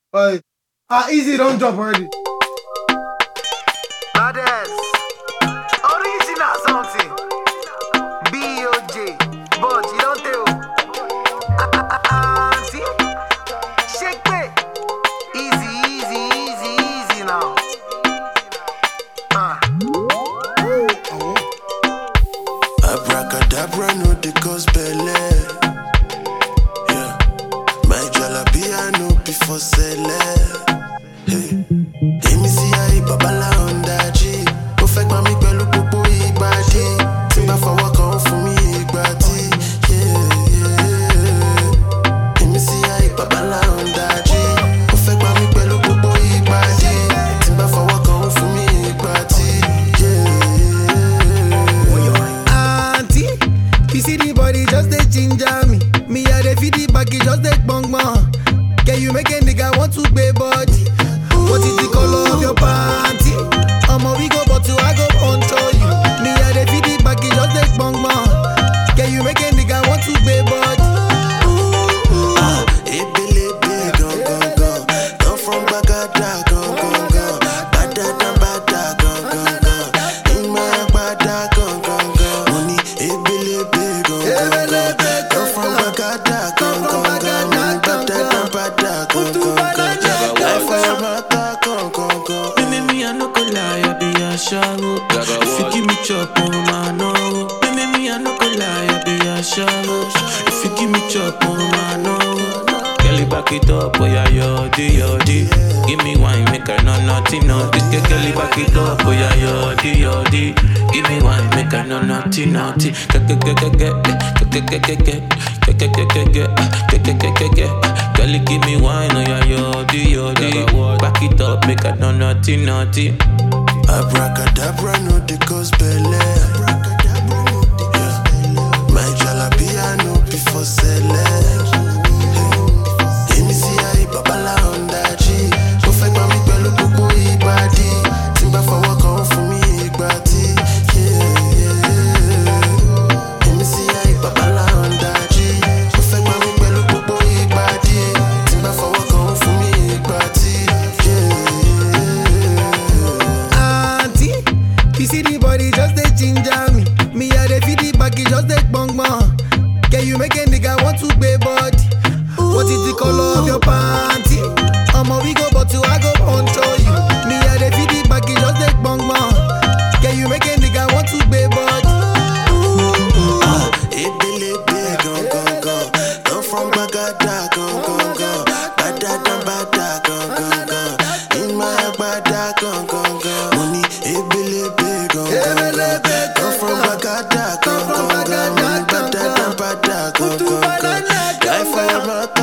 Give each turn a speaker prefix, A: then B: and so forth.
A: Alright. Easy, don't drop already.
B: Brothers, original something. B.O.J. But you don't tell. See? Shake it. Easy now.
C: Abracadabra, no the gospel. Yeah. My jalapia no before sell. Hey. Èmi sí ayé babalá ọ̀ndà jí. Ó fẹ́ gbà mí pẹ̀lú gbogbo ìgbà dí. Tí n bá fọwọ́ kan fún mi ìgbà tí. Èmi sí ayé babalá ọ̀ndà jí. Ó fẹ́ gbà mí pẹ̀lú gbogbo ìgbà dí. Tí n bá fọwọ́ kan fún mi ìgbà tí.
B: Auntie, you see the body just dey ginger me. Me I dey feel the back, it just dey bong bong. Can you make a nigga want to pay body? What is the color of your panty? We go but to I go control you. Me I dey feel the back, it just dey bong bong. Can you make a nigga want to pay body?
C: Ebelebe gan gan gan. Come from Bagada gan gan gan. Bada dan bada gan gan gan. Ima bada gan gan gan. Money ebelebe gan gan gan. Come from Bagada gan gan gan. Money bada dan bada gan gan gan. Life for your mata gan gan gan.
D: Me, I no go lie, I be a shallow. If you give me chop, oh man, no. Me, I no go lie, I be a shallow. If you give me chop, oh man, no. Girl, back it up, oh yeah, yodi. Give me wine, make her no naughty. Girl, back it up, oh yeah, yodi. Give me wine, make her no naughty. Girl, give me wine, oh yeah, yodi. Back it up, make her no naughty.
C: Abracadabra, no the gospel. My jalapia no before sell. Èmi sí ayé babalá ọ̀ndà jí. Ó fẹ́ gbà mí pẹ̀lú gbogbo ìgbà dí. Tí n bá fọwọ́ kan fún mi ìgbà tí. Èmi sí ayé babalá ọ̀ndà jí. Ó fẹ́ gbà mí pẹ̀lú gbogbo ìgbà dí. Tí n bá fọwọ́ kan fún mi ìgbà tí.
B: Auntie, you see the body just dey ginger me. Me I dey feel the back, it just dey bong bong. Can you make a nigga want to pay body? What is the color of your panty? We go but to I go control you. Me I dey feel the back, it just dey bong bong. Can you make a nigga want to pay body?
C: Ebelebe gan gan gan. Come from Bagada gan gan gan. Bada dan bada gan gan gan. Ima bada gan gan gan. Money ebelebe gan gan gan. Come from Bagada gan gan gan. Money bada dan bada gan gan gan. Life for your mata